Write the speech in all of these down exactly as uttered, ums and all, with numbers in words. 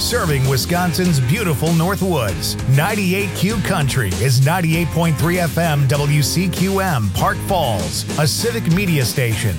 serving Wisconsin's beautiful Northwoods. ninety-eight Q Country is ninety-eight point three F M W C Q M, Park Falls, a civic media station.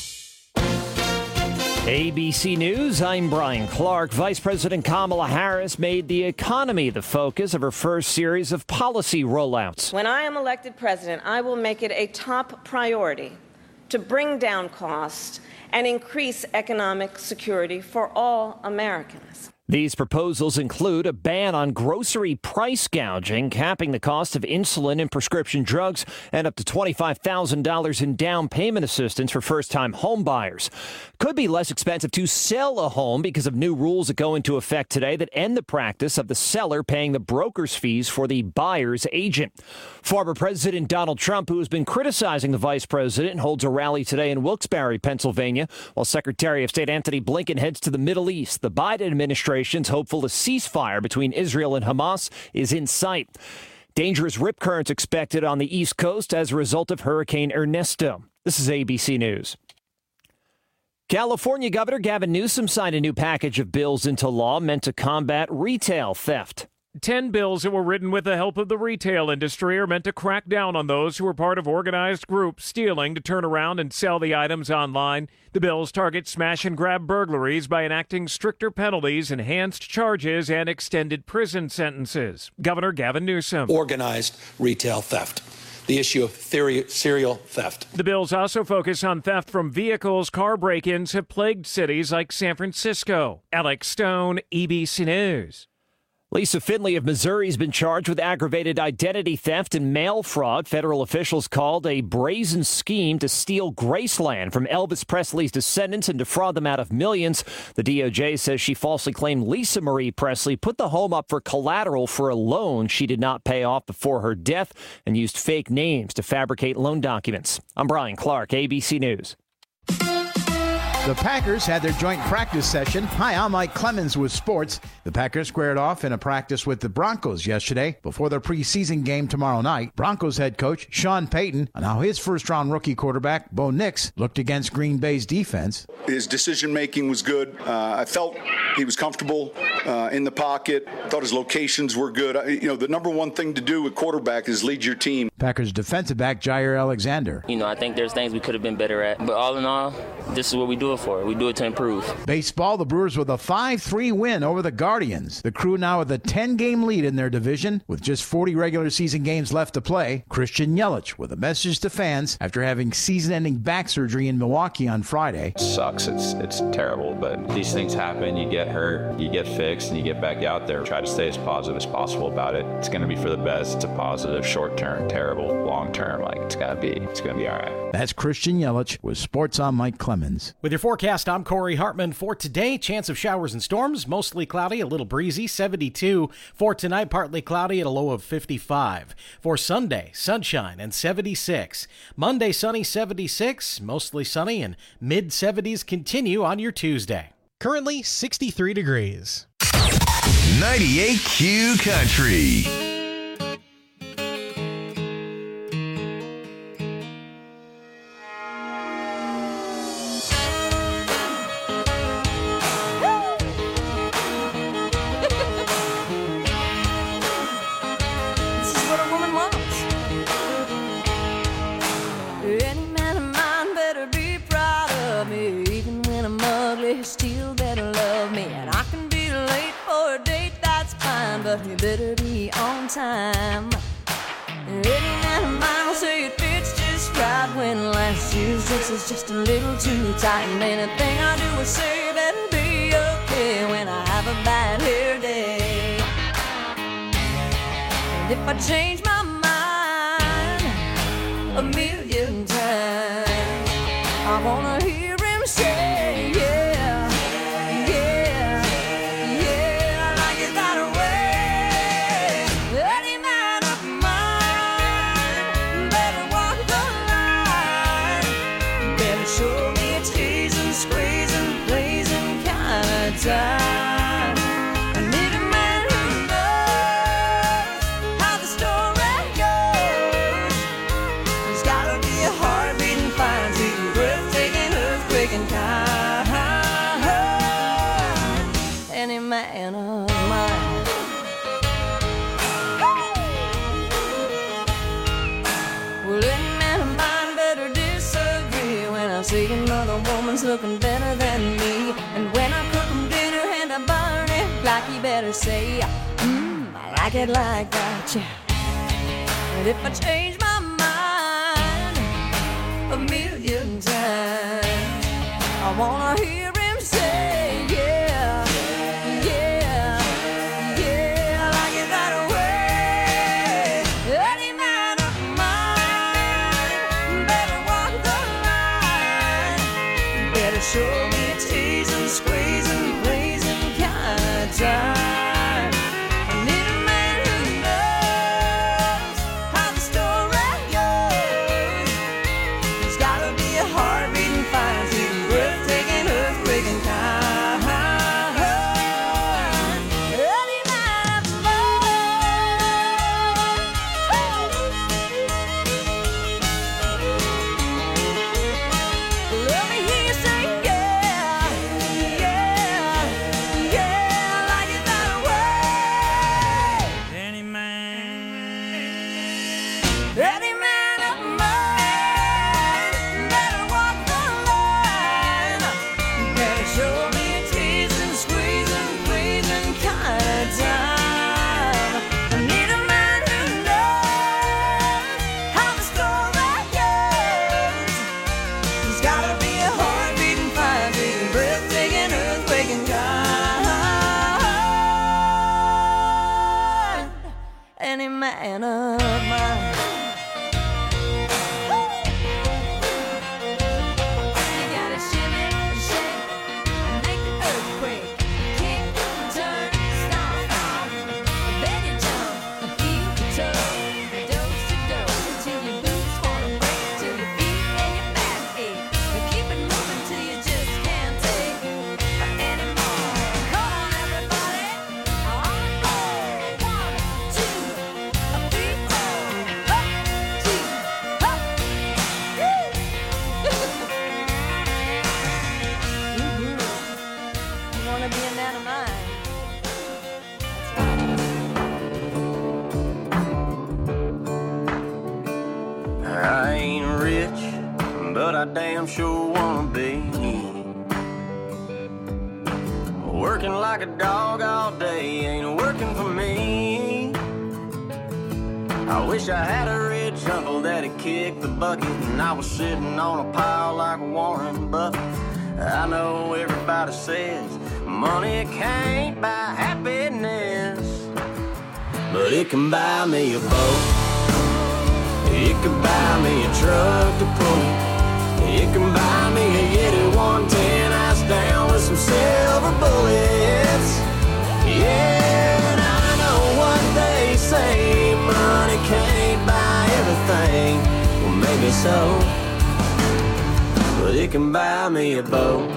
A B C News, I'm Brian Clark. Vice President Kamala Harris made the economy the focus of her first series of policy rollouts. When I am elected president, I will make it a top priority to bring down costs and increase economic security for all Americans. These proposals include a ban on grocery price gouging, capping the cost of insulin and prescription drugs, and up to twenty-five thousand dollars in down payment assistance for first-time home buyers. Could be less expensive to sell a home because of new rules that go into effect today that end the practice of the seller paying the broker's fees for the buyer's agent. Former President Donald Trump, who has been criticizing the vice president, holds a rally today in Wilkes-Barre, Pennsylvania, while Secretary of State Antony Blinken heads to the Middle East. The Biden administration hopeful a ceasefire between Israel and Hamas is in sight. Dangerous rip currents expected on the East Coast as a result of Hurricane Ernesto. This is A B C News. California Governor Gavin Newsom signed a new package of bills into law meant to combat retail theft. Ten bills that were written with the help of the retail industry are meant to crack down on those who are part of organized groups stealing to turn around and sell the items online. The bills target smash and grab burglaries by enacting stricter penalties, enhanced charges, and extended prison sentences. Governor Gavin Newsom. Organized retail theft. The issue of theory, serial theft. The bills also focus on theft from vehicles. Car break-ins have plagued cities like San Francisco. Alex Stone, A B C News. Lisa Finley of Missouri has been charged with aggravated identity theft and mail fraud. Federal officials called a brazen scheme to steal Graceland from Elvis Presley's descendants and defraud them out of millions. The D O J says she falsely claimed Lisa Marie Presley put the home up for collateral for a loan she did not pay off before her death and used fake names to fabricate loan documents. I'm Brian Clark, A B C News. The Packers had their joint practice session. Hi, I'm Mike Clemens with sports. The Packers squared off in a practice with the Broncos yesterday before their preseason game tomorrow night. Broncos head coach Sean Payton and how his first-round rookie quarterback, Bo Nix, looked against Green Bay's defense. His decision-making was good. Uh, I felt he was comfortable uh, in the pocket. Thought his locations were good. I, you know, the number one thing to do with quarterback is lead your team. Packers defensive back Jair Alexander. You know, I think there's things we could have been better at. But all in all, this is what we do it for. We do it to improve. Baseball, the Brewers with a five three win over the Guardians. The Crew now with a ten-game lead in their division with just forty regular season games left to play. Christian Yelich with a message to fans after having season-ending back surgery in Milwaukee on Friday. It sucks. It's it's terrible, but these things happen. You get hurt, you get fixed, and you get back out there. Try to stay as positive as possible about it. It's going to be for the best. It's a positive, short-term, terrible, long-term. Like, it's got to be. It's going to be all right. That's Christian Yelich with Sports on Mike Clemens. With your forecast, I'm Corey Hartman. For today, chance of showers and storms, mostly cloudy, a little breezy, seventy-two. For tonight, partly cloudy at a low of fifty-five. For Sunday, sunshine and seventy-six. Monday, sunny, seventy-six, mostly sunny, and mid-seventies continue on your Tuesday. Currently, sixty-three degrees. ninety-eight Q Country. Still better love me, and I can be late for a date, that's fine, but you better be on time. Any man of mine will say it fits just right when last year's dress is just a little too tight, and anything I do or say better be okay when I have a bad hair day. And if I change my mind a million times, I wanna hear him say, yeah. Time. I need a man who knows how the story goes. There's gotta be a heartbeat and fine, see breathtaking, earthquaking kind. Any man of looking better than me. And when I cook him dinner and I burn it, like he better say, mmm, I like it like that, yeah. And if I change my mind a million times, I wanna hear him say, yeah, yeah, yeah, I like it that way. Any man of mine better walk the line, better show me a teasing, squeezing, pleasing kind of time. Any man of mine. You gotta shimmy, shake, and make the earthquake. Kick, turn, stop, then you jump, keep your toe, dose to dose, until your boots wanna break, till your feet and your back ache. But keep it moving till you just can't take anymore. Come on, everybody, on the floor. One, two. Be a man of mine. I ain't rich, but I damn sure wanna be. Working like a dog all day ain't working for me. I wish I had a rich uncle that'd kick the bucket and I was sitting on a pile like Warren Buffett. I know everybody says money can't buy happiness, but it can buy me a boat. It can buy me a truck to pull. It can buy me a Yeti one ten ice down with some silver bullets. Yeah, and I know what they say, money can't buy everything. Well, maybe so, but it can buy me a boat.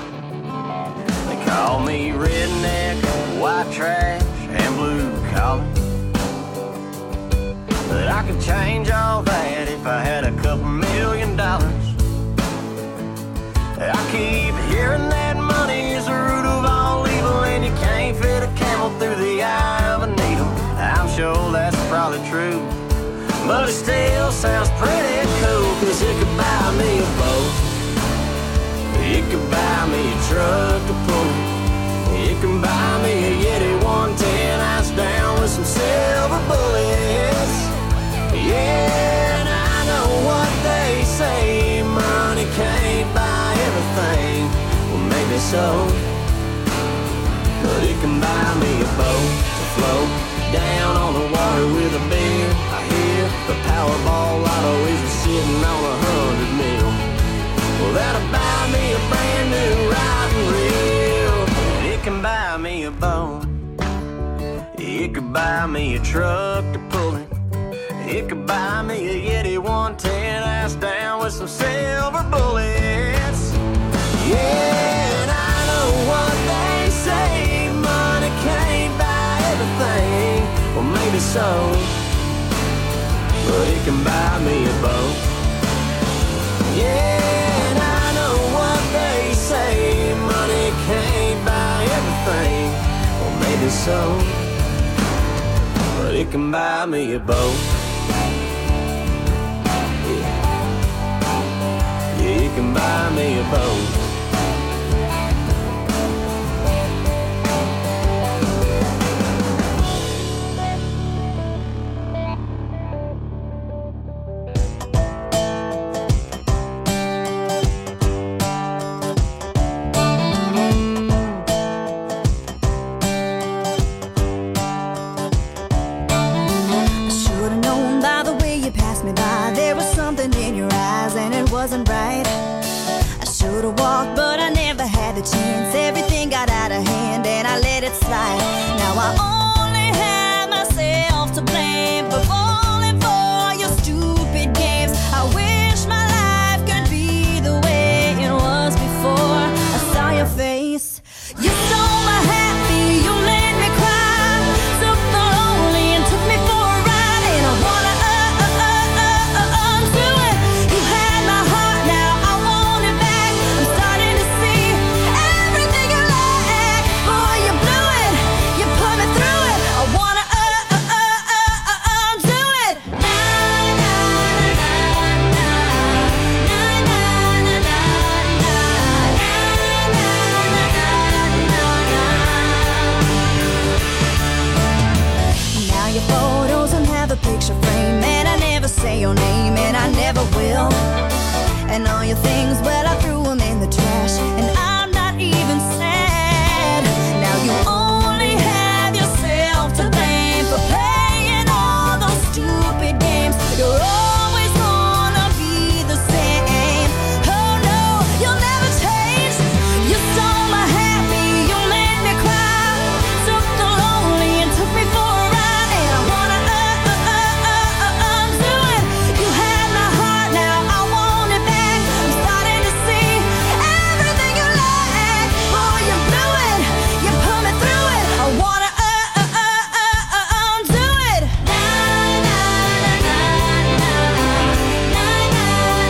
Call me redneck, white trash, and blue collar, but I could change all that if I had a couple million dollars. I keep hearing that money is the root of all evil, and you can't fit a camel through the eye of a needle. I'm sure that's probably true, but it still sounds pretty cool, cause it could buy me a boat. It could buy me a truck to pull. It can buy me a Yeti one ten ice down with some silver bullets. Yeah, and I know what they say, money can't buy everything. Well, maybe so, but it can buy me a boat to float down on the water with a beer. I hear the Powerball lotto is sitting on a hundred mil. Well, that'll buy me a brand new riding reel. And it can buy me a boat. It could buy me a truck to pull it. It could buy me a Yeti one ten ice down with some silver bullets. Yeah, and I know what they say, money can't buy everything. Well, maybe so, but it can buy me a boat. Yeah, and I know what they say, money can't buy everything. Well, maybe so, but it can buy me a boat. Yeah, yeah, it can buy me a boat. once everything got out of hand and I let it slide. Now I only have myself to blame for falling for your stupid games. I wish my life could be the way it was before I saw your face. You stole my happy, you made me cry, took the lonely and took me for a ride, and I wanna uh, uh, uh, uh, uh, undo it. You had my heart, now I want it back. I'm starting to see everything you like. Boy, you blew it, you put me through it. I wanna uh, uh, uh, uh, uh, undo it. Na, na, na, na, na, na, na, na, now your photos don't have a picture frame, and I never say your name, and I never will. And all your things, well, I threw them in the trash, and I'm not even sad. Now you only have yourself to blame for playing all those stupid games. You're always gonna be the same. Oh no, you'll never change. You stole my happy, you made me cry, took the lonely and took me for a ride, and I wanna uh, uh, uh, uh, uh, undo it. You had my heart, now I want it back. I'm starting to see everything you like. Boy, you blew it, you put me through it. I wanna uh, uh, uh, uh, uh, undo it. Na, na, na, na, na, na, na,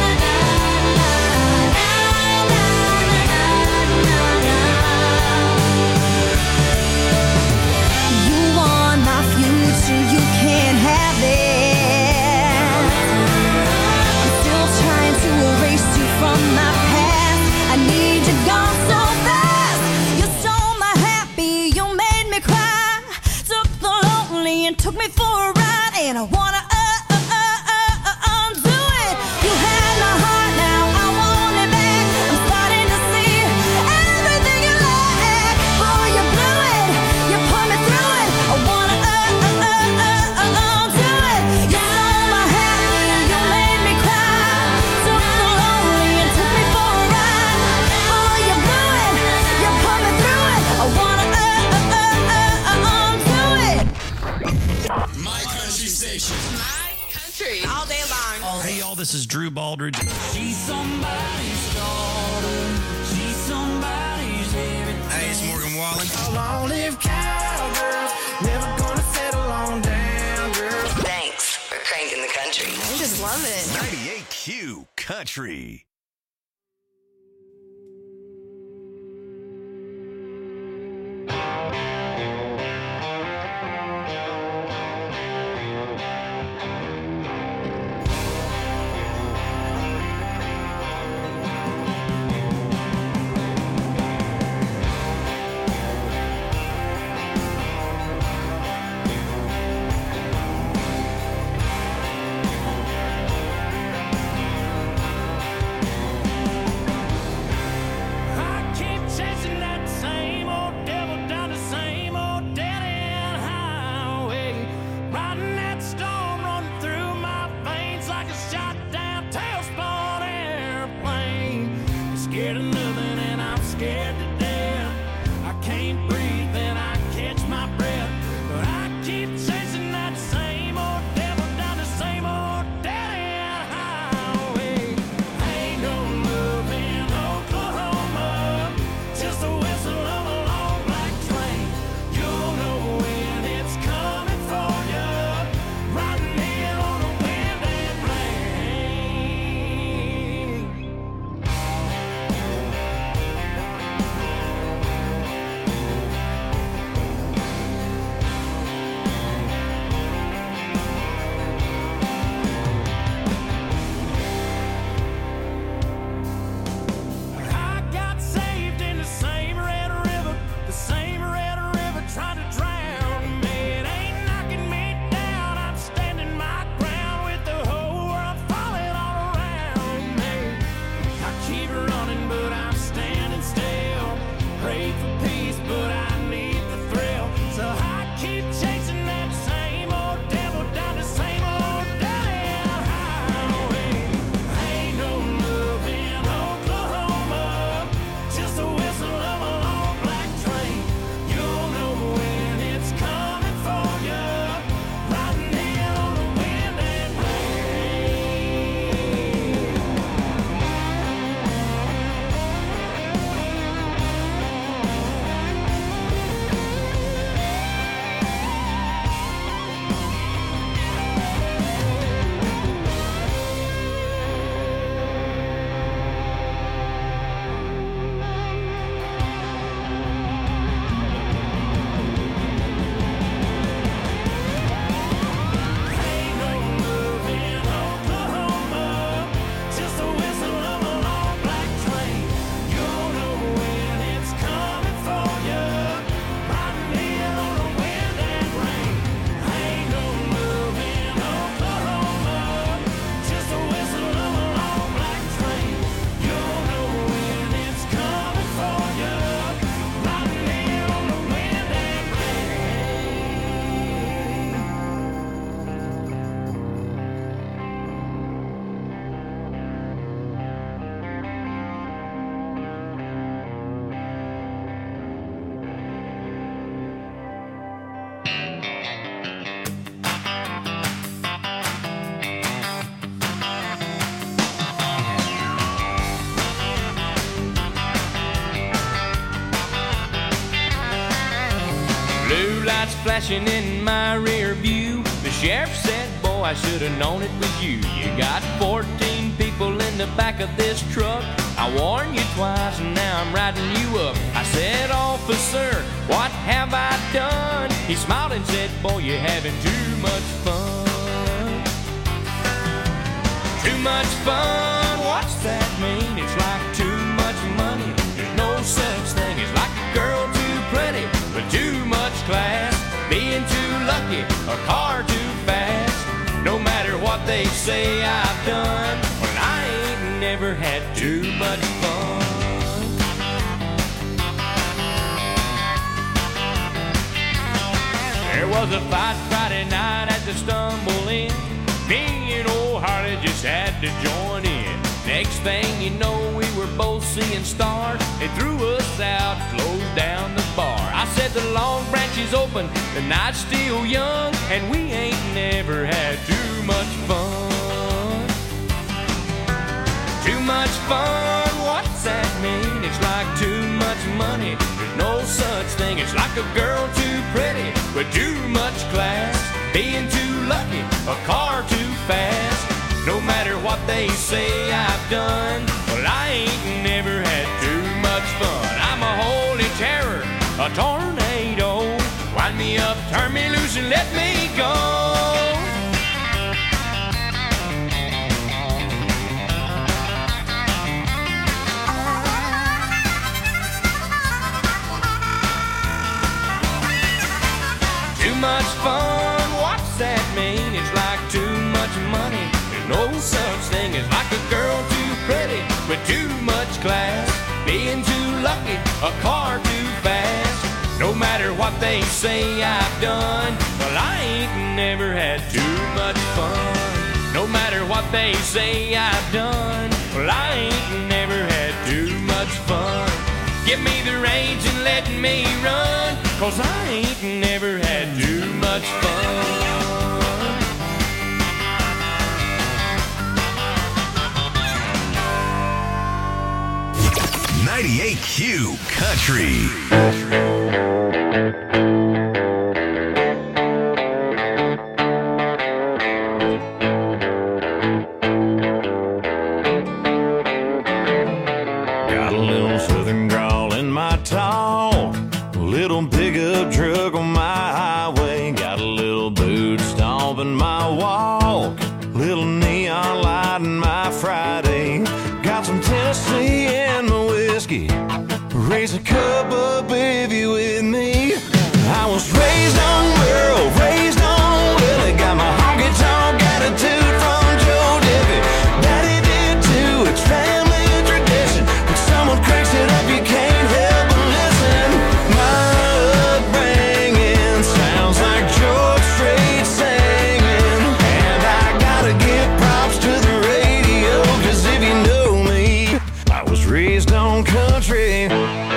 you want my future, you can't have it. I'm still trying to erase you from my past. I need you gone so fast. You stole my happy, you made me cry, took the lonely and took me for a ride, and I wanna uh, uh, uh, uh, uh, undo it. You had my heart, now I want it back. I'm starting to see everything you like. Boy, you blew it, you put me through it. I wanna uh, uh, uh, uh, uh, undo it. You stole my happy, you made me cry, took the lonely and took me for a ride. Boy, you blew it, you put me through it. I wanna uh, uh, uh, uh, uh, undo it. My country station. My country. All day long. Hey, y'all, this is Drew Baldridge. She's somebody's daughter. She's somebody's everything. Hey, it's Morgan Wallen. A long-lived cowgirl. Never gonna settle on down, girl. Thanks for cranking the country. I just love it. ninety-eight Q Country. Blue lights flashing in my rear view. The sheriff said, boy, I should have known it was you. You got fourteen people in the back of this truck. I warned you twice and now I'm riding you up. I said, officer, what have I done? He smiled and said, boy, you're having too much fun. Too much fun, what's that mean? It's like too much money. There's no such thing as like a girl too pretty, but too much class. Being too lucky, a car too fast. No matter what they say I've done, well, I ain't never had too much fun. There was a fight Friday night at the Stumble Inn. Me and old Harley just had to join in. Next thing you know, we were both seeing stars. They threw us out, closed down the bar. I said the Long Branch is open, the night's still young, and we ain't never had too much fun. Too much fun, what's that mean? It's like too much money. There's no such thing. It's like a girl too pretty, with too much class. Being too lucky, a car too fast. No matter what they say I've done, well, I ain't never had too much fun. I'm a holy terror, a tornado. Wind me up, turn me loose, and let me go. Too much fun, what's that mean? It's like too much money. No such thing as like a girl too pretty with too much class. Being too lucky, a car too fast. No matter what they say I've done, well, I ain't never had too much fun. No matter what they say I've done, well, I ain't never had too much fun. Give me the reins and let me run, 'cause I ain't never had too much fun. ninety-eight Q Country. Got a little southern drawl in my talk, a little pickup truck on my highway, got a little boot stomp in my walk, little neon light in my Friday, got some Tennessee in my whiskey. Raise a cup up if you with me. I was raised on Merle, raised on Willie, got my honky tonk attitude from Joe Diffie. Daddy did too, it's family tradition. When someone cranks it up, you can't help but listen. My upbringing sounds like George Strait singing, and I gotta give props to the radio, 'cause if you know me, I was raised on country.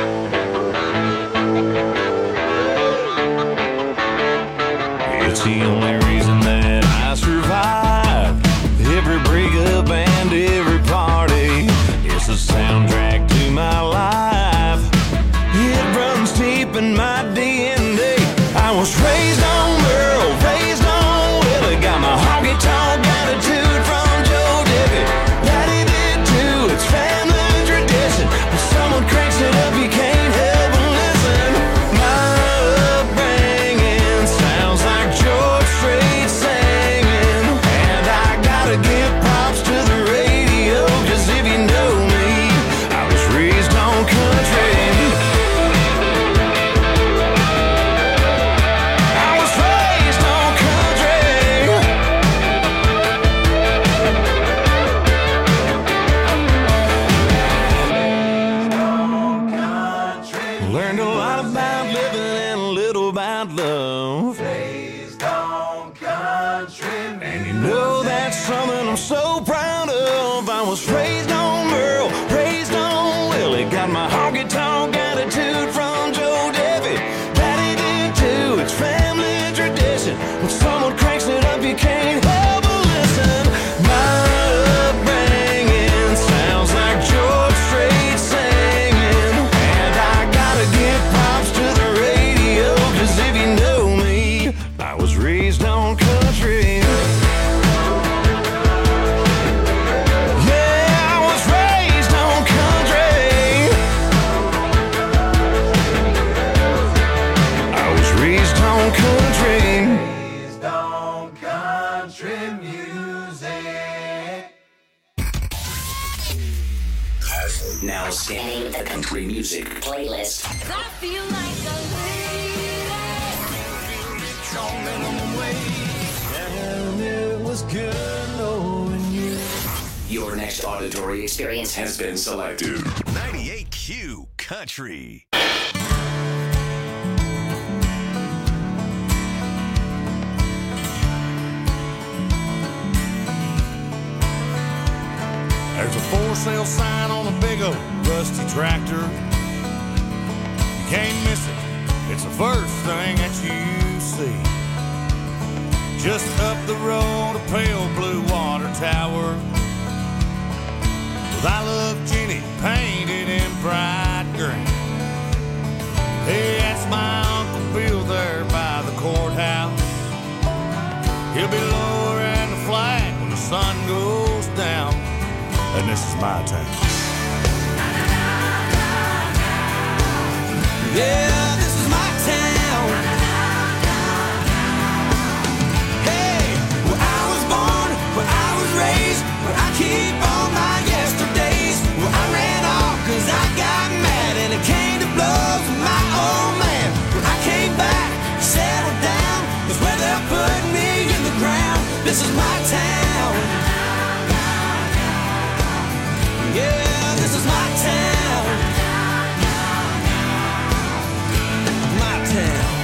It's the only reason that I survived every breakup and every party. It's the soundtrack to my life. It runs deep in my D N A. I was raised on Merle, raised on Willie, got my honky tonk attitude from Joe Diffie. Daddy did too, it's family tradition. When someone cranks it up, you can't help but listen. My upbringing sounds like George Strait singing, and I gotta give props to the radio, 'cause if you know me, I was raised on country. I was raised on country. Learned a lot about living and a little about love. Raised on country. And you know that's something I'm so proud of. I was raised on Merle, raised on Willie, got my honky tonk attitude from Joe Diffie. Daddy did too, it's family tradition. When someone cranks it up, you can't help but listen. My upbringing sounds like George Strait singing, and I gotta give props to the radio, 'cause if you scanning the country music playlist. I feel like a lady. On minimum wage. And it was good knowing you. Your next auditory experience has been selected. ninety-eight Q Country. There's a for sale sign on a big old rusty tractor. You can't miss it. It's the first thing that you see. Just up the road, a pale blue water tower with I Love Jenny painted in bright green. Hey, that's my Uncle Bill there by the courthouse. He'll be lowering the flag when the sun goes down. And this is my town. Yeah, this is my town. Hey, where I was born, where I was raised, where I keep all my yesterdays, where I ran off cause I got mad and it came to blows with my old man. Where I came back, settled down, is where they're putting me in the ground. This is my town. Yeah, this is my town. My town.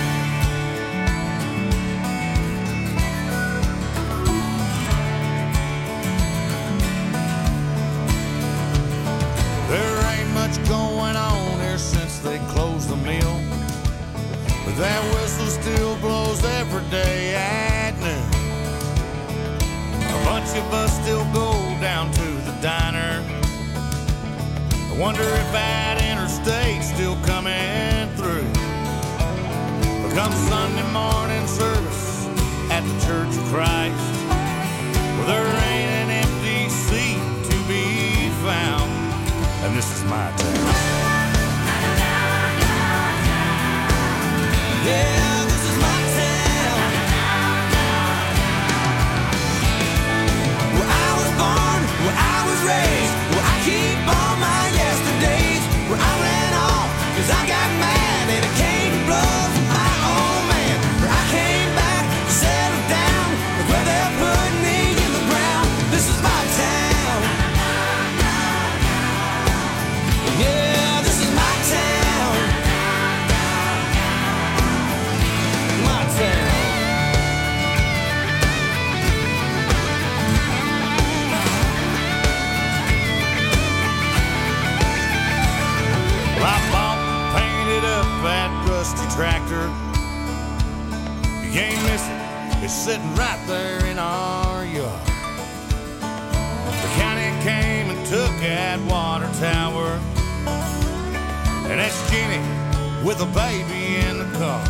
There ain't much going on here since they closed the mill, but that whistle still blows every day at noon. A bunch of us still go down to the diner. I wonder if that interstate's still coming through. But come Sunday morning service at the Church of Christ, well, there ain't an empty seat to be found. And this is my town. Yeah, this is my town. Where I was born, where I was raised, where I keep all my yesterdays, where I ran off cause I got mad and it came to blows with my old man. Where I came back, settled down, where they're putting me in the ground. This is my town. Yeah, this is my town. My town. Well, I bought and painted up that rusty tractor. You can't miss it. It's sitting right there in our yard. The county came and took that water tower, and that's Jenny with a baby in the car.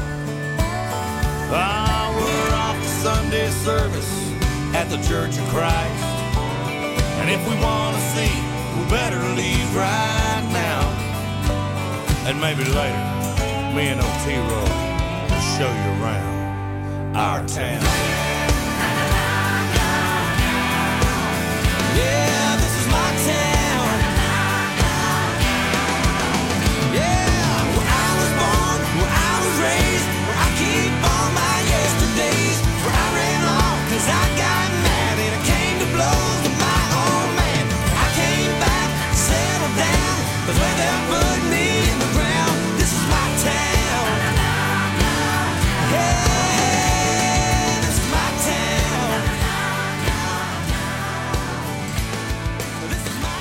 Ah, we're off to Sunday service at the Church of Christ, and if we want to see, we better leave right now. And maybe later, me and Otero will show you around our town. Yeah, this is my town. Yeah, where I was born, where I was raised, where I keep all my yesterdays, where I ran off cause I got mad and it came to blows with my old man. I came back, settled down, cause where they're putting me in the ground. This is my town. Yeah, this is my town. This is my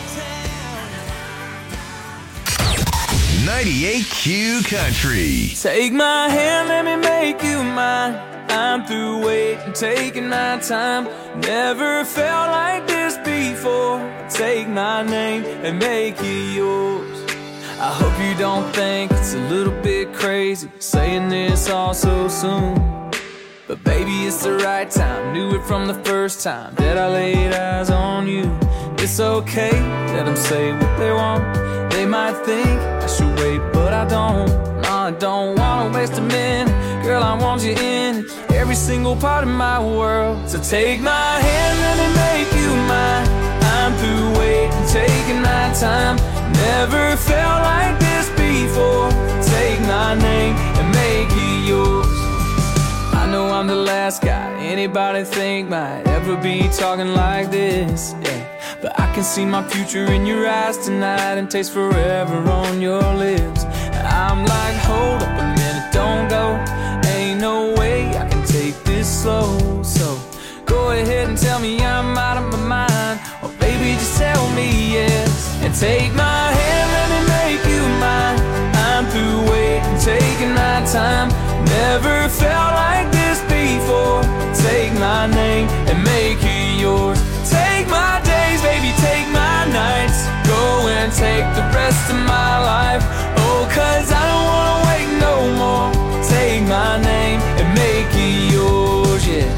town. ninety-eight Q Country. Take my hand, let me make you mine. I'm through waiting, taking my time. Never felt like this before. Take my name and make it yours. I hope you don't think it's a little bit crazy saying this all so soon. But baby, it's the right time. Knew it from the first time that I laid eyes on you. It's okay, let them say what they want. They might think I should wait, but I don't. No, I don't wanna waste a minute. Girl, I want you in every single part of my world. So take my hand, let me make you mine. I'm through waiting, taking my time. Never felt like this before. Take my name and make it yours. I know I'm the last guy anybody think might ever be talking like this, yeah. But I can see my future in your eyes tonight and taste forever on your lips. I'm like, hold up a minute, don't go. Ain't no way I can take this slow. So go ahead and tell me I'm out of my mind, or baby just tell me yes. And take my hand, let me make you mine. I'm through waiting, taking my time. Never felt like this before. Take my name and make it yours. Take my days, baby, take my nights. Go and take the rest of my life. Oh, cause I don't wanna wait no more. Take my name and make it yours, yeah.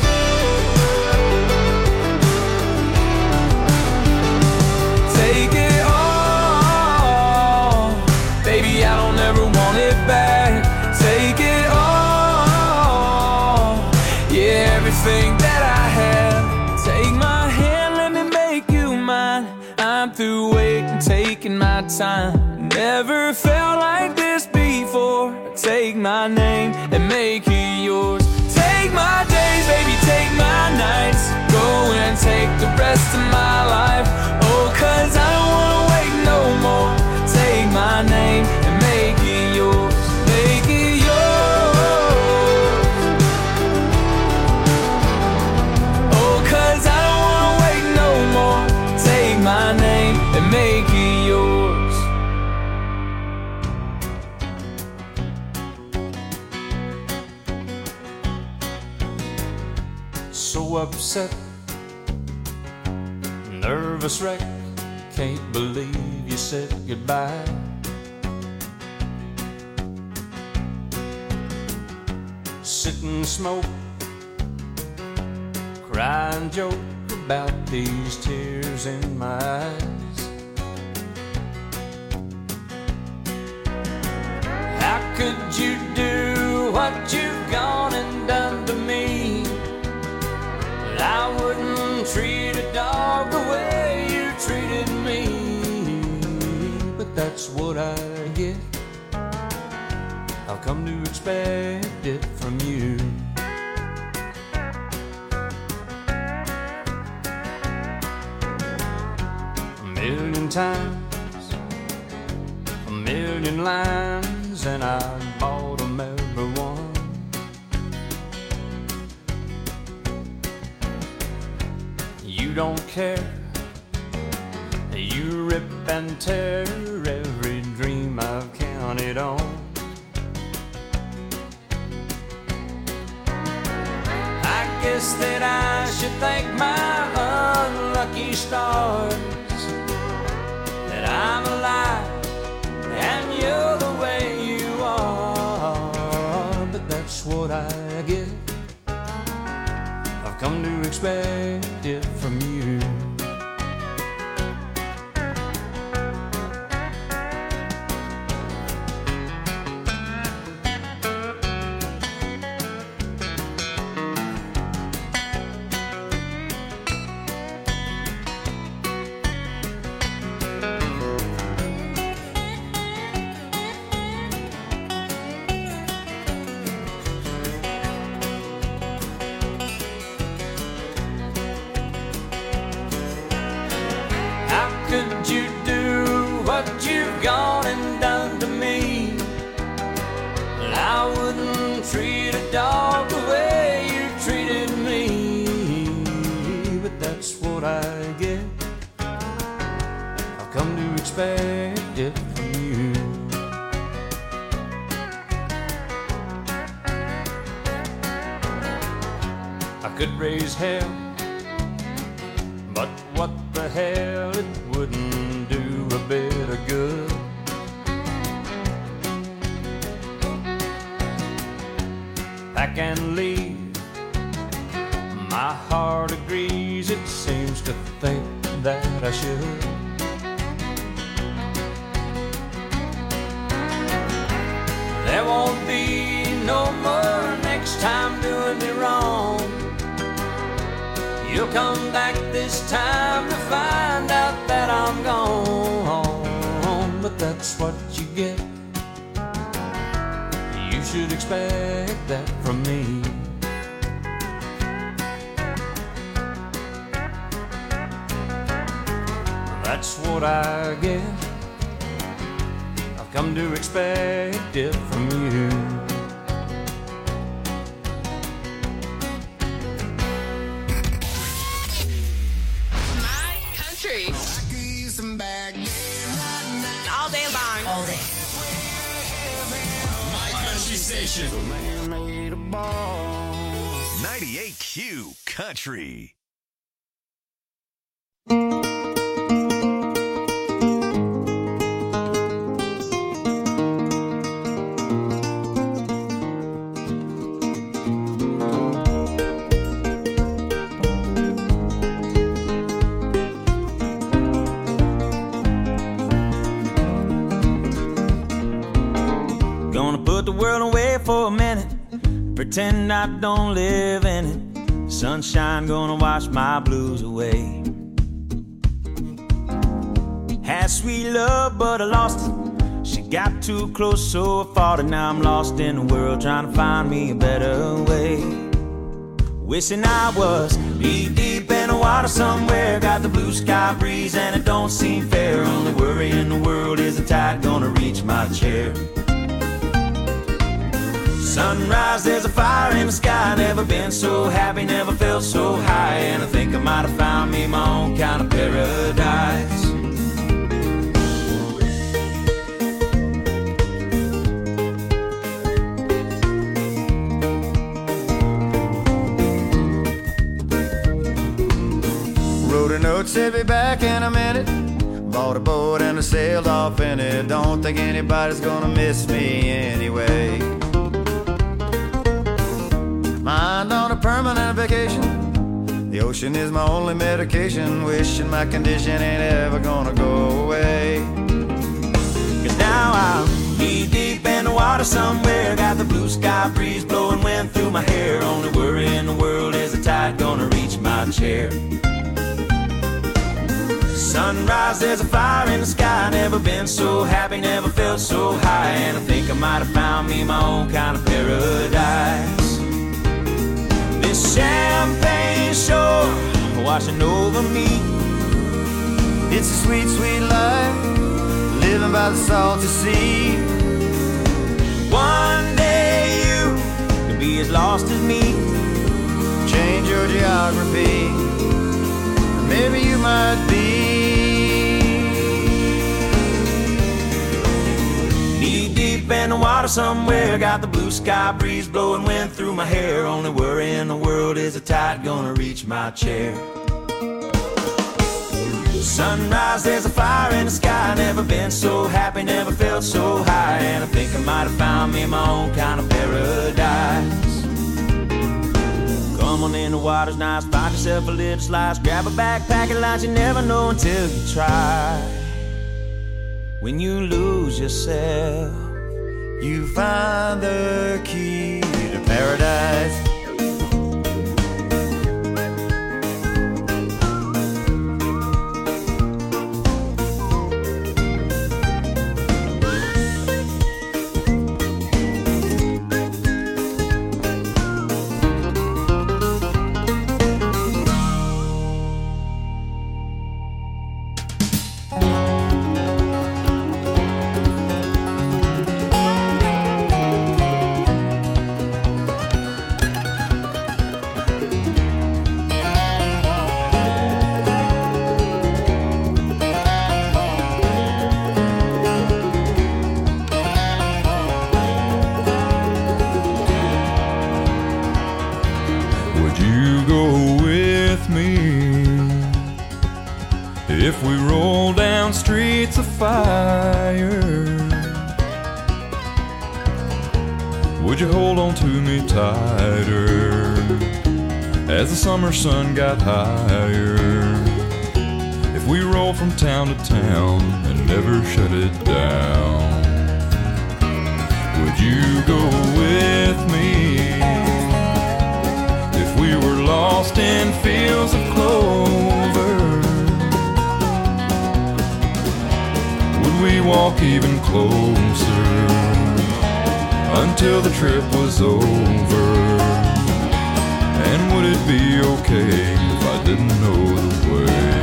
Take it all, baby, I don't ever want it back. Take it all, yeah, everything that I have. Take my hand, let me make you mine. I'm through waiting, taking my time. Never felt like this before. Take my name and make it yours. Take my days, baby, take my nights. Go and take the rest of my life. Oh, cause I don't wanna wait no more. Take my name and make it yours. Make it yours. Oh, cause I don't wanna wait no more. Take my name and make it yours. So upset, nervous wreck, can't believe you said goodbye. Sit and smoke, cry and joke about these tears in my eyes. How could you do what you've gone and done to me? I wouldn't treat a dog the way you treated me. But that's what I get. I've come to expect it from you. A million times, a million lines, and I bought them every one. You don't care, you rip and tear every dream I've counted on. I guess that I should thank my unlucky stars that I'm alive and you're the way you are. But that's what I get. I've come to expect it from you. Could you do what you've gone and done to me? I wouldn't treat a dog the way you treated me. But that's what I get. I've come to expect it from you. I could raise hell, but what the hell, it wouldn't do a bit of good. Pack and leave, my heart agrees, it seems to think that I should. There won't be no more next time doing me wrong. You'll come back this time to find out that I'm gone. But that's what you get. You should expect that from me. That's what I get. I've come to expect it from you. My country. All day long. All day. My country station. ninety-eight Q Country. Put the world away for a minute, pretend I don't live in it. Sunshine gonna wash my blues away. Had sweet love but I lost it. She got too close so I fought it. Now I'm lost in the world trying to find me a better way. Wishing I was deep deep in the water somewhere. Got the blue sky breeze and it don't seem fair. Only worry in the world is the tide gonna reach my chair. Sunrise, there's a fire in the sky. Never been so happy, never felt so high. And I think I might have found me my own kind of paradise. Wrote a note, said be back in a minute. Bought a boat and I sailed off in it. Don't think anybody's gonna miss me anyway. Mind on a permanent vacation. The ocean is my only medication. Wishing my condition ain't ever gonna go away. Cause now I'm knee deep in the water somewhere. Got the blue sky breeze blowing wind through my hair. Only worry in the world is the tide gonna reach my chair. Sunrise, there's a fire in the sky. Never been so happy, never felt so high. And I think I might have found me my own kind of paradise. This champagne shore washing over me. It's a sweet, sweet life, living by the salty sea. One day you could be as lost as me. Change your geography, maybe you might be. Knee deep in the water somewhere. Got the blue sky breeze blowing wind through my hair. Only worry in the world is the tide gonna reach my chair. Sunrise, there's a fire in the sky. Never been so happy, never felt so high. And I think I might have found me my own kind of paradise. Come on in, the water's nice. Find yourself a little slice. Grab a backpack and lunch. You never know until you try. When you lose yourself, you find the key to paradise. If we roll down streets of fire, would you hold on to me tighter as the summer sun got higher? If we roll from town to town and never shut it down, would you go with me? If we were lost in fields of closer until the trip was over. And would it be okay if I didn't know the way?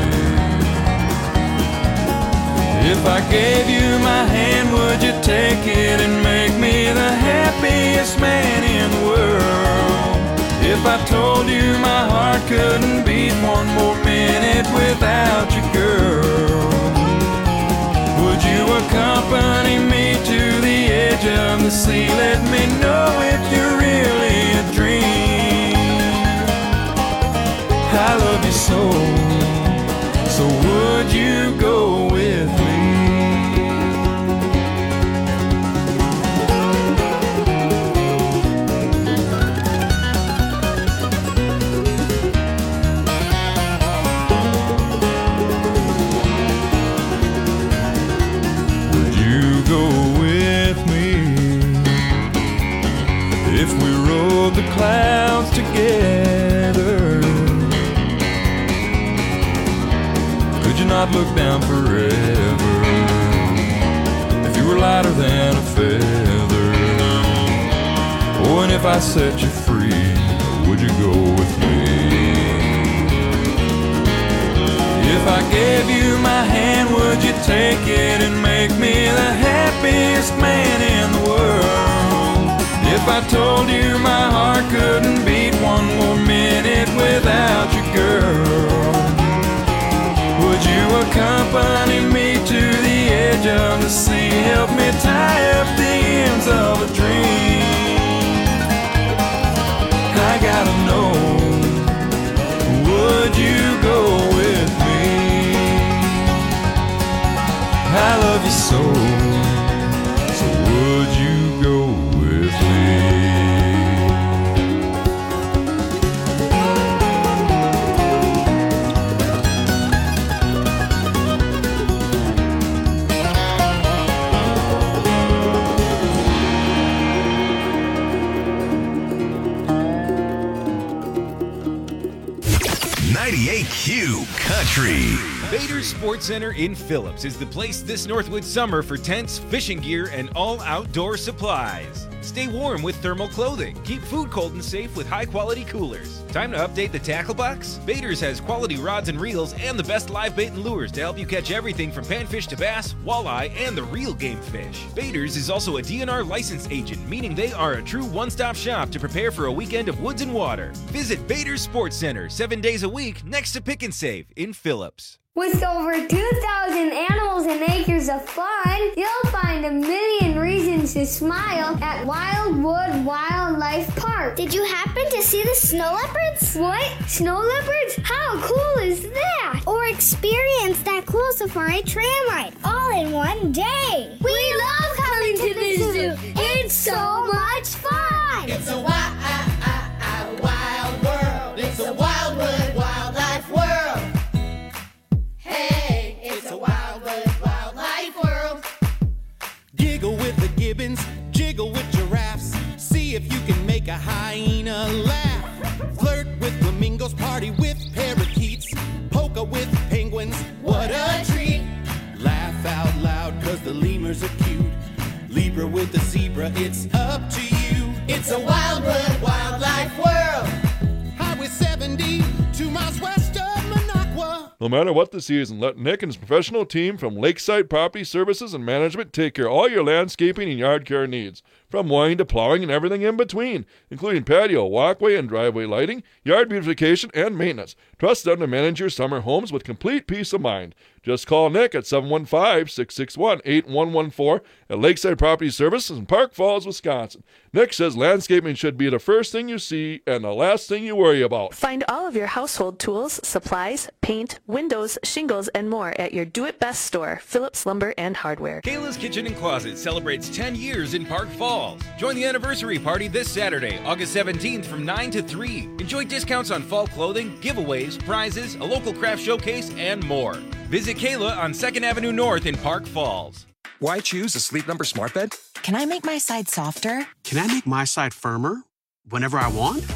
If I gave you my hand, would you take it and make me the happiest man in the world? If I told you my heart couldn't beat one more minute without you, girl, would you accompany me to the edge of the sea? Let me know if you're really a dream. I love you so, so would you go with me? Would you go with me if we rode the clouds together? Could you not look down forever if you were lighter than a feather? Oh, and if I set you free, would you go with me? If I gave you my hand, would you take it and make me the happiest man in the world? If I told you my heart couldn't beat one more minute without you, girl, would you accompany me to the edge of the sea? Help me tie up the ends of a dream. I gotta know, would you go with me? I love you so, so would you go with me? ninety-eight Q Country. Bader's Sports Center in Phillips is the place this Northwood summer for tents, fishing gear, and all outdoor supplies. Stay warm with thermal clothing. Keep food cold and safe with high-quality coolers. Time to update the tackle box? Bader's has quality rods and reels and the best live bait and lures to help you catch everything from panfish to bass, walleye, and the real game fish. Bader's is also a D N R licensed agent, meaning they are a true one-stop shop to prepare for a weekend of woods and water. Visit Bader's Sports Center seven days a week next to Pick and Save in Phillips. With over two thousand animals and acres of fun, you'll find a million reasons to smile at Wildwood Wildlife Park. Did you happen to see the snow leopards? What? Snow leopards? How cool is that? Or experience that cool safari tram ride all in one day. We, we love coming to the zoo. zoo. It's so much fun. It's a wild, wild world. It's a Wildwood Wildlife world. Hey, it's a Wildwood Wildlife world. Giggle with the gibbons, jiggle with giraffes. See if you can make a hyena laugh. Flirt with flamingos, party with parakeets. Polka with penguins, what a treat. Laugh out loud cause the lemurs are cute. Libra with the zebra, it's up to you. It's a Wildwood Wildlife world. Highway seventy, two miles west of Minocqua. No matter what the season, let Nick and his professional team from Lakeside Property Services and Management take care of all your landscaping and yard care needs. From mowing to plowing and everything in between, including patio, walkway, and driveway lighting, yard beautification, and maintenance. Trust them to manage your summer homes with complete peace of mind. Just call Nick at seven one five, six six one, eight one one four at Lakeside Property Services in Park Falls, Wisconsin. Nick says landscaping should be the first thing you see and the last thing you worry about. Find all of your household tools, supplies, paint, windows, shingles, and more at your do-it-best store, Phillips Lumber and Hardware. Kayla's Kitchen and Closet celebrates ten years in Park Falls. Join the anniversary party this Saturday, August seventeenth from nine to three. Enjoy discounts on fall clothing, giveaways, prizes, a local craft showcase, and more. Visit Kayla on second Avenue North in Park Falls. Why choose a Sleep Number smart bed? Can I make my side softer? Can I make my side firmer whenever I want?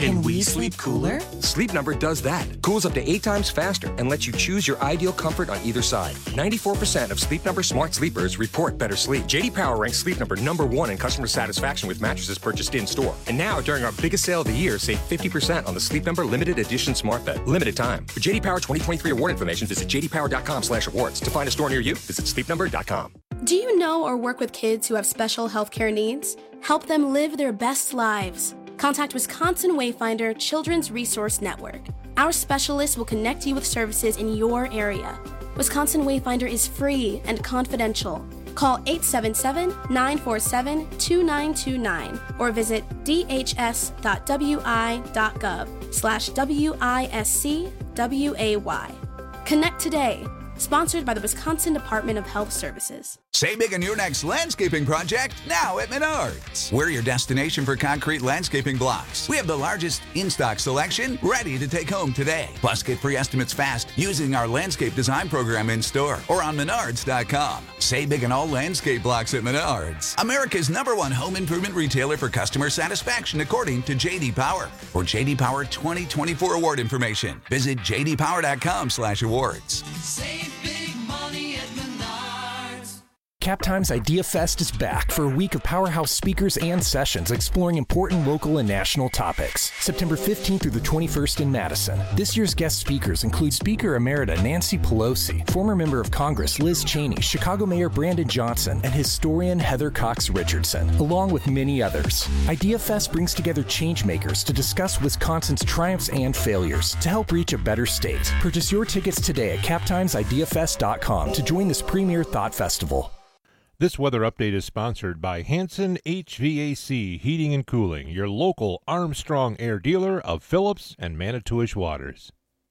Can we sleep cooler? Sleep Number does that. Cools up to eight times faster and lets you choose your ideal comfort on either side. ninety-four percent of Sleep Number smart sleepers report better sleep. J D Power ranks Sleep Number number one in customer satisfaction with mattresses purchased in-store. And now, during our biggest sale of the year, save fifty percent on the Sleep Number limited edition smart bed. Limited time. For J D Power twenty twenty-three award information, visit j d power dot com slash awards. To find a store near you, visit sleep number dot com. Do you know or work with kids who have special healthcare needs? Help them live their best lives. Contact Wisconsin Wayfinder Children's Resource Network. Our specialists will connect you with services in your area. Wisconsin Wayfinder is free and confidential. Call eight seven seven, nine four seven, two nine two nine or visit d h s dot w i dot gov slash W I S C W A Y. Connect today. Sponsored by the Wisconsin Department of Health Services. Save big on your next landscaping project now at Menards. We're your destination for concrete landscaping blocks. We have the largest in-stock selection ready to take home today. Plus, get free estimates fast using our landscape design program in store or on menards dot com. Save big on all landscape blocks at Menards. America's number one home improvement retailer for customer satisfaction according to J D Power. For J D Power twenty twenty-four award information, visit j d power dot com slash awards. Save big money at Menards. Captime's Idea Fest is back for a week of powerhouse speakers and sessions exploring important local and national topics. September fifteenth through the twenty-first in Madison. This year's guest speakers include Speaker Emerita Nancy Pelosi, former member of Congress Liz Cheney, Chicago Mayor Brandon Johnson, and historian Heather Cox Richardson, along with many others. Idea Fest brings together changemakers to discuss Wisconsin's triumphs and failures to help reach a better state. Purchase your tickets today at cap times idea fest dot com to join this premier thought festival. This weather update is sponsored by Hanson H V A C Heating and Cooling, your local Armstrong Air dealer of Phillips and Manitowish Waters.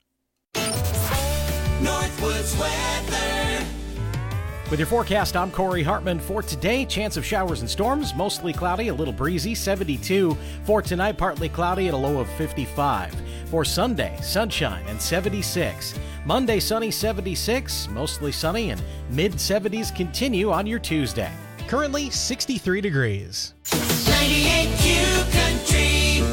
Northwoods weather. With your forecast, I'm Corey Hartman. For today, chance of showers and storms, mostly cloudy, a little breezy, seventy-two. For tonight, partly cloudy at a low of fifty-five. For Sunday, sunshine and seventy-six. Monday, sunny, seventy-six, mostly sunny, and mid-seventies continue on your Tuesday. Currently, sixty-three degrees. ninety-eight Q Country.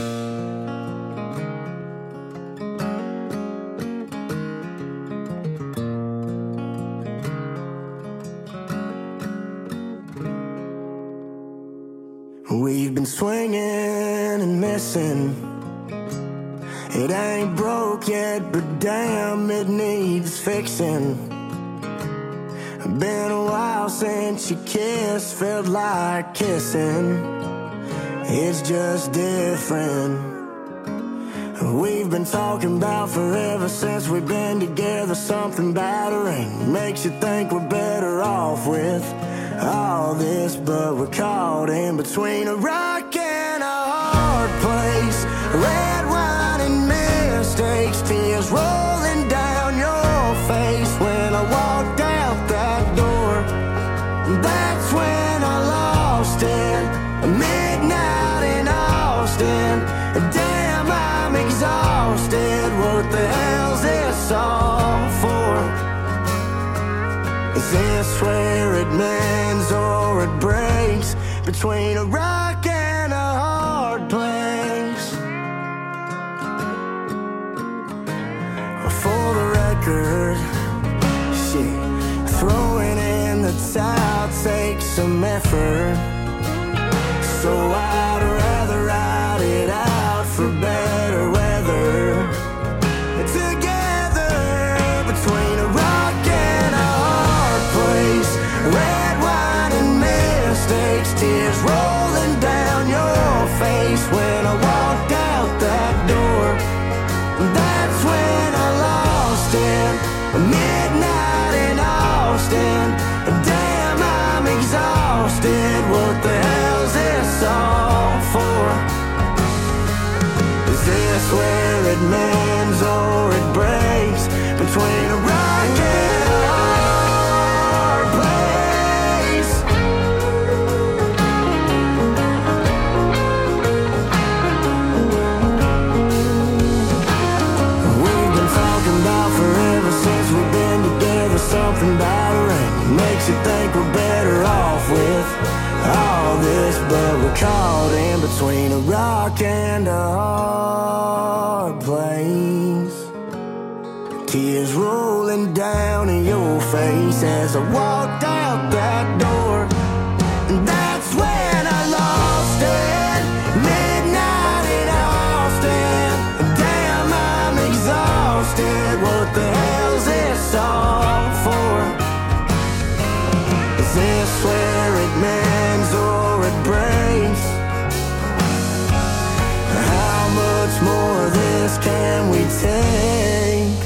We've been swinging and missing. It ain't broke yet, but damn, it needs fixing. Been a while since you kissed, felt like kissing. It's just different. We've been talking about forever since we've been together. Something battering makes you think we're better off with all this, but we're caught in between a rock and a hard place. Red wine and mistakes, tears rolling down your face. When I walked out that door, that's when I lost it. Midnight in Austin, damn, I'm exhausted. What the hell's this all for? Is this where it mends or it breaks? Between a rock and a hard place. For the record, shit, throwing in the towel takes some effort. So I'd rather ride it out for better weather. Together, between a rock and a hard place. Red wine and mistakes, tears rolling down your face. When I walked out that door, that's when I lost it. Midnight in Austin, damn, I'm exhausted. What the hell's this all for? Is this where it mends or it breaks? Between a rock and a hard place. caught in between a rock and a hard place. Tears rolling down in your face as I walked out that door. And that's when I lost it. Midnight in Austin. Damn, I'm exhausted. What the hell's this all for? Is this where it mends or it breaks? How much more of this can we take?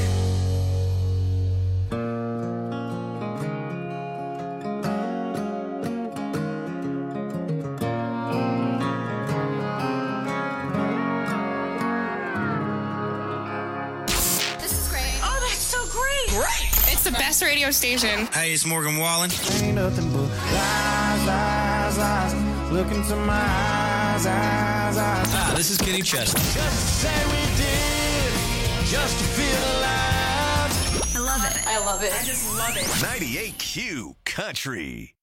It's the best radio station. Hey, it's Morgan Wallen. Ain't nothing but lies, lies, lies. Look into my eyes, eyes, eyes. Ah, this is Kenny Chesney. Just to say we did, just to feel alive. I love it. I love it. I just love it. ninety-eight Q Country.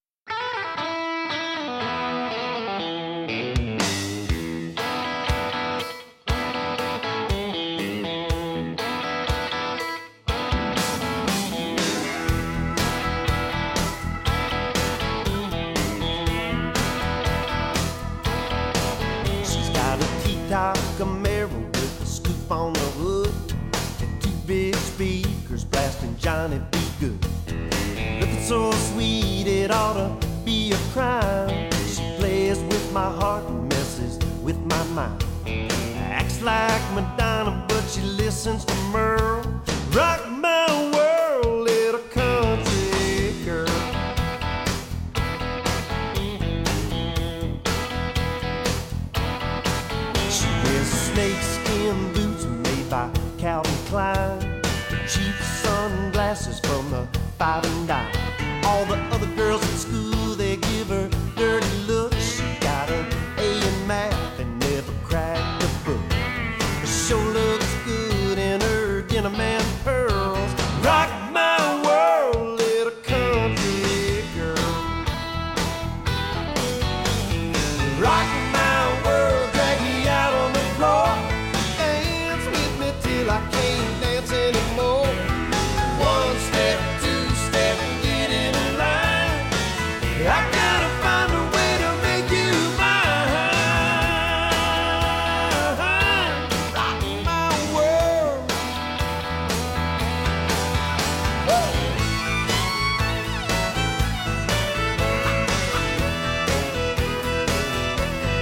Camaro with a scoop on the hood and two big speakers blasting Johnny B. Good. Looking so sweet it ought to be a crime. She plays with my heart and messes with my mind. Acts like Madonna but she listens to Merle. Rock my world, little country girl. Snakeskin boots made by Calvin Klein, cheap sunglasses from the Five and Dime. All the other girls at school, they give her dirty looks. She got an A in math and never cracked a book. She sure looks good in her denim and pearls. Rock my world, little country girl. Rock my world, drag me out on the floor. Dance with me till I can't dance anymore. One step, two step, get in line. I gotta find a way to make you mine. Rock my world. Woo.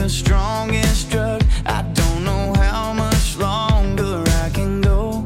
strongest drug. I don't know how much longer I can go.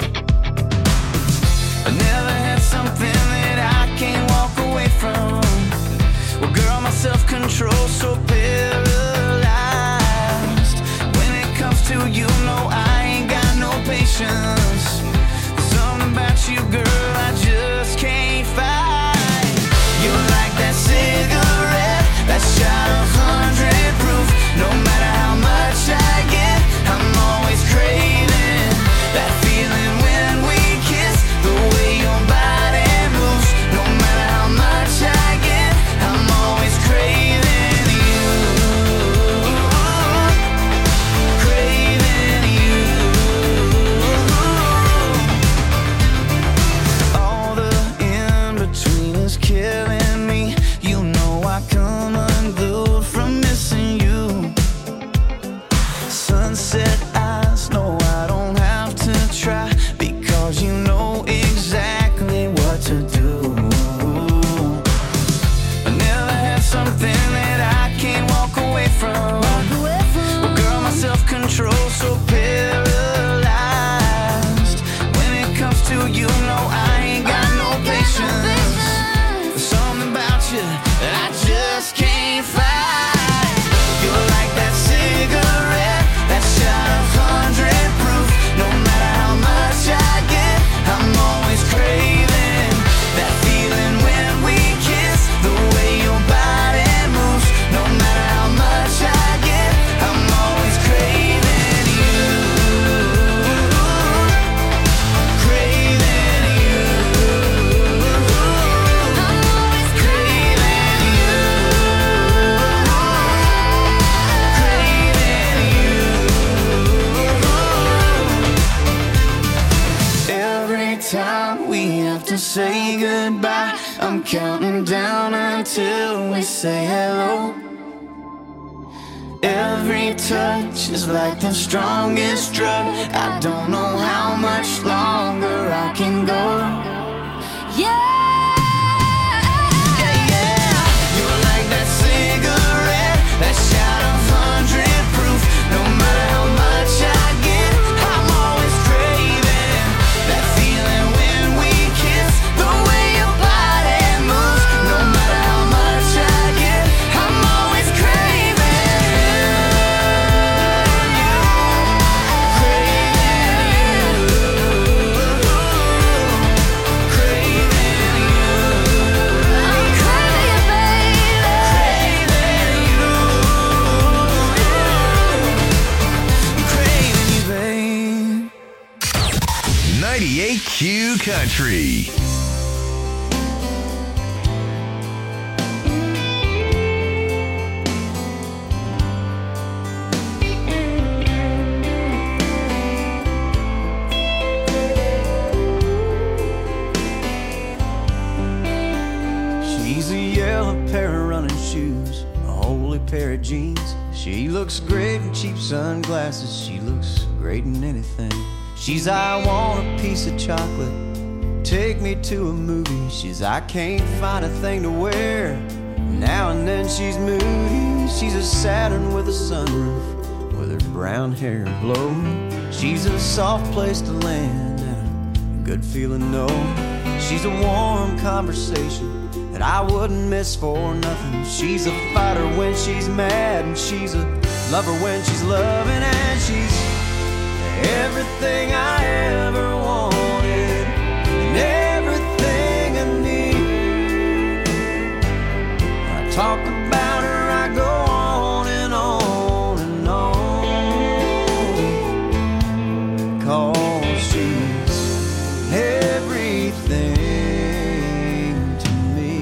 I never had something that I can't walk away from. Well, girl, my self-control's so paralyzed. When it comes to you, no, I ain't got no patience. Something about you, girl, I just can't fight. You're like that cigarette, that shot of hundred proof. No matter how much I get, I'm always craving that feeling when we kiss. The way your body moves. No matter how much I get, I'm always craving you. Craving you. All the in-between is killing me. You know I come unglued from missing you. Sunset eyes, no, I don't have to try, because you know exactly what to do. I never had something that I can't walk away from. Well, girl, my self-control's so paralyzed. When it comes to you, no, I ain't got no patience. There's something about you that I just can't fight. You're like that cigarette, that shot of hundred proof. No matter how much I get, I'm always craving that feeling when we kiss. The way your body moves. No matter how much I get, I'm always craving you. Craving you. I'm always craving you. Every time we have to say goodbye, I'm counting down until we say hello. Every touch is like the strongest drug. I don't know how much longer I can go. Yeah. Yeah, yeah. You're like that cigarette, that shot of hundred proof. No matter how much I get, I'm always craving that feeling when we kiss. The way your body moves. No matter how much I get, I'm always craving you. Craving ninety-eight Q Country. She's a yellow pair of running shoes, a holy pair of jeans. She looks great in cheap sunglasses. She looks great in anything. She's I want a piece of chocolate, take me to a movie. She's I can't find a thing to wear. Now and then she's moody. She's a Saturn with a sunroof, with her brown hair blowing. She's a soft place to land and a good feeling no. She's a warm conversation that I wouldn't miss for nothing. She's a fighter when she's mad, and she's a lover when she's loving, and she's everything I ever wanted and everything I need. When I talk about her, I go on and on and on, 'cause she's everything to me.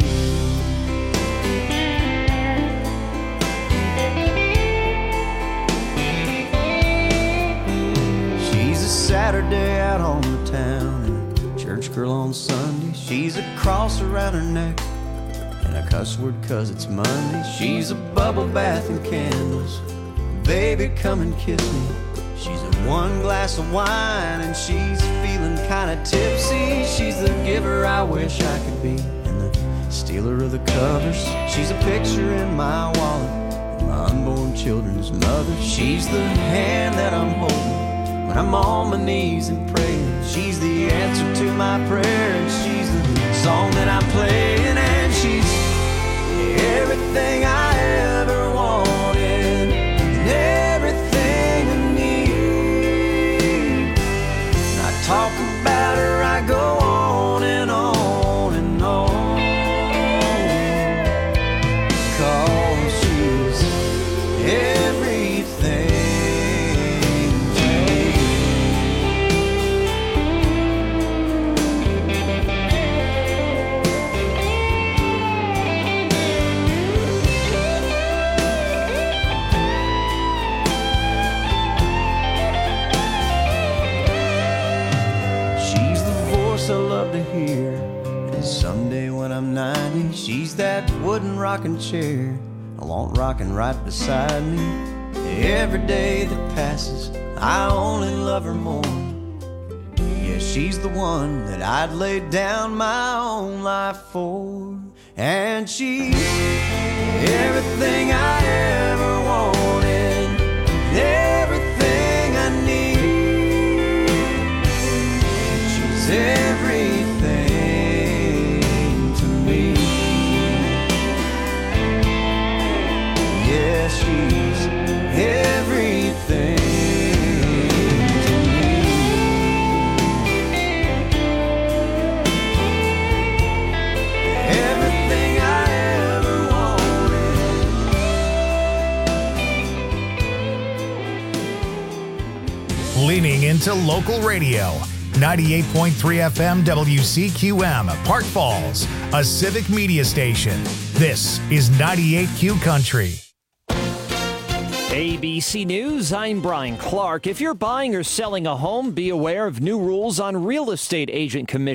She's a Saturday out on the town and a church girl on Sunday. She's a cross around her neck and a cuss word 'cause it's Monday. She's a bubble bath and candles, baby come and kiss me. She's a one glass of wine and she's feeling kinda tipsy. She's the giver I wish I could be and the stealer of the covers. She's a picture in my wallet, my unborn children's mother. She's the hand that I'm holding when I'm on my knees and praying. She's the answer to my prayer, and she's the song that I'm playing, and she's everything I ever wanted and everything I need. When I talk about her, I go on and on and on, 'cause she's everything to me. She's the voice I love to hear, and someday when I'm ninety, she's that wooden rocking chair I want rocking right beside me. Every day that passes, I only love her more. Yeah, she's the one that I'd lay down my own life for. And she's everything I ever wanted, everything I need. She's everything to me. Yeah, she's everything to me. Everything I ever wanted. Leaning into local radio. ninety-eight point three F M W C Q M, Park Falls, a civic media station. This is ninety-eight Q Country. A B C News, I'm Brian Clark. If you're buying or selling a home, be aware of new rules on real estate agent commission.